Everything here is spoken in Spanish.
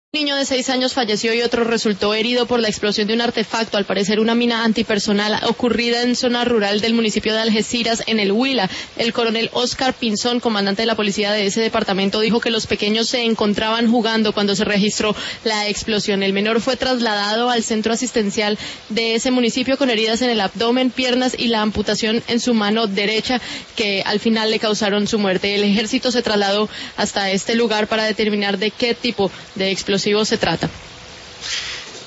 Un niño de 6 años falleció y otro resultó herido por la explosión de un artefacto, al parecer una mina antipersonal ocurrida en zona rural del municipio de Algeciras, en el Huila. El coronel Oscar Pinzón, comandante de la policía de ese departamento, dijo que los pequeños se encontraban jugando cuando se registró la explosión. El menor fue trasladado al centro asistencial de ese municipio con heridas en el abdomen, piernas y la amputación en su mano derecha, que al final le causaron su muerte. El ejército se trasladó hasta este lugar para determinar de qué tipo de explosivo se trata.